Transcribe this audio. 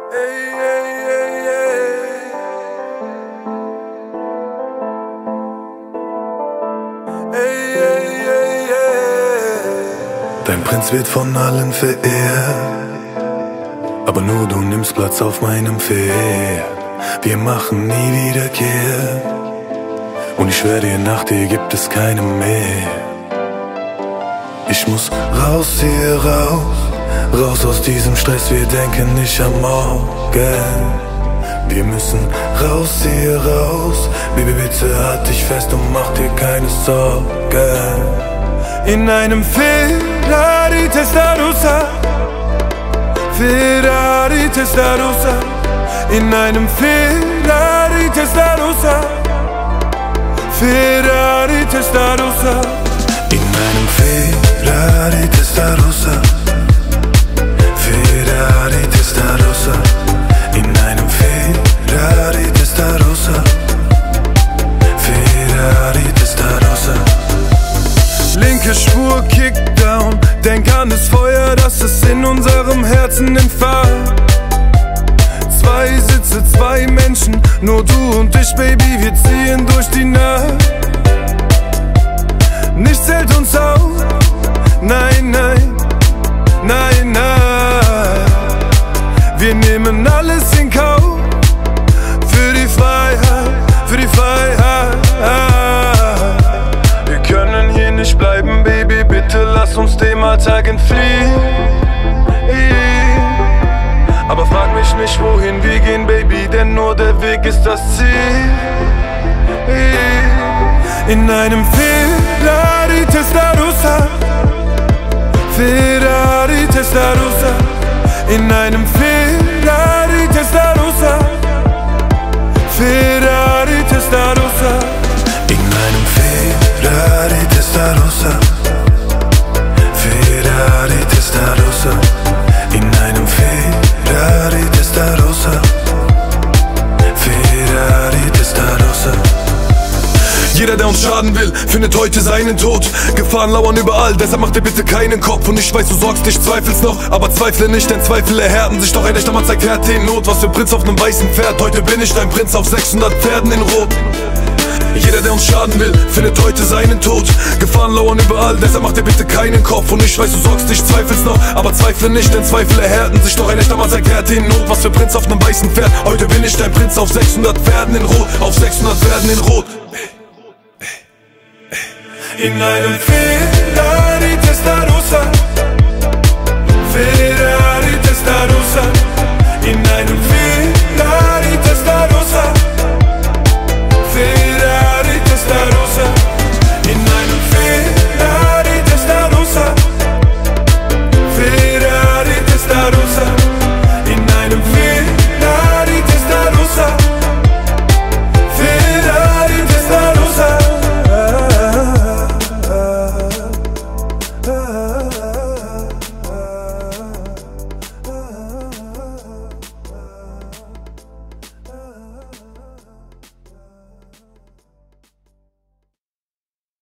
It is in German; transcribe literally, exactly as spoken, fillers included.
Dein Prinz wird von allen verehrt, aber nur du nimmst Platz auf meinem Pferd. Wir machen nie wieder kehrt, und ich schwör dir, nach dir gibt es keine mehr. Ich muss raus hier raus, raus aus diesem Stress, wir denken nicht am Morgen. Wir müssen raus hier raus, Baby bitte halt dich fest und mach dir keine Sorgen. In einem Ferrari Testarossa, Ferrari Testarossa. In einem Ferrari Testarossa, Ferrari Testarossa. In einem Ferrari Testarossa, Ferrari Testarossa. In einem Ferrari Testarossa, Ferrari Testarossa. Linke Spur, Kickdown, denk an das Feuer, das ist in unserem Herzen entfacht. Zwei Sitze, zwei Menschen, nur du und ich, Baby, wir ziehen durch die Nacht. Nichts hält uns auf, nein, nein, nein, nein. Wir nehmen alles in Kauf, für die Freiheit, für die Freiheit. Wir können hier nicht bleiben, Baby, bitte lass uns dem Alltag entfliehen. Aber frag mich nicht, wohin wir gehen, Baby, denn nur der Weg ist das Ziel. In einem Ferrari Testarossa, Ferrari Testarossa. In einem Ferrari Testarossa, Ferrari Testarossa. In einem Ferrari Testarossa, Ferrari Testarossa. In einem Ferrari Testarossa, Ferrari Testarossa. Jeder, der uns schaden will, findet heute seinen Tod. Gefahren lauern überall, deshalb mach dir bitte keinen Kopf. Und ich weiß, du sorgst dich, zweifelst noch, aber zweifle nicht, denn Zweifel erhärten sich. Doch ein echter Mann zeigt Härte in Not. Was für ein Prinz auf nem weißen Pferd. Heute bin ich dein Prinz auf sechshundert Pferden in Rot. Jeder, der uns schaden will, findet heute seinen Tod. Gefahren lauern überall, deshalb mach dir bitte keinen Kopf. Und ich weiß, du sorgst dich, zweifelst noch, aber zweifle nicht, denn Zweifel erhärten sich. Doch ein echter Mann zeigt Härte in Not. Was für ein Prinz auf nem weißen Pferd. Heute bin ich dein Prinz auf sechshundert Pferden in Rot. Auf sechshundert Pferden in Rot. In einem Ferrari Testarossa,